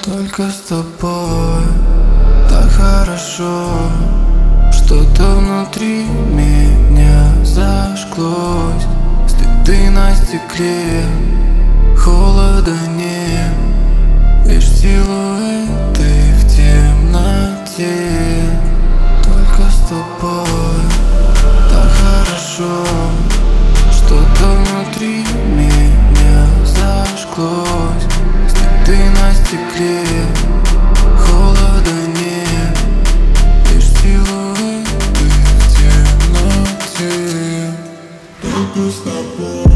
Только с тобой так хорошо. Что-то внутри меня зажглось. Следы на стекле, холода нет, лишь силуэты в темноте. Только с тобой так хорошо. Что-то внутри меня зажглось. Следы на стекле, холода нет, лишь силуэты в темноте. Только с тобой.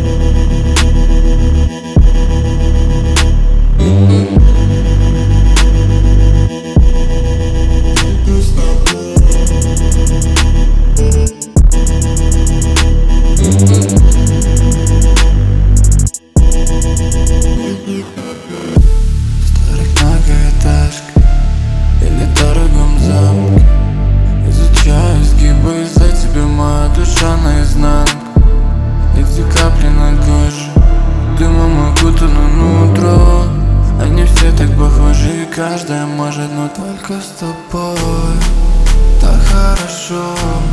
Или дорогом замке изучаю изгибы, из-за тебя моя душа наизнанку. Эти капли на коже, дымом окутано нутро. Они все так похожи, и каждая может, но только с тобой так хорошо.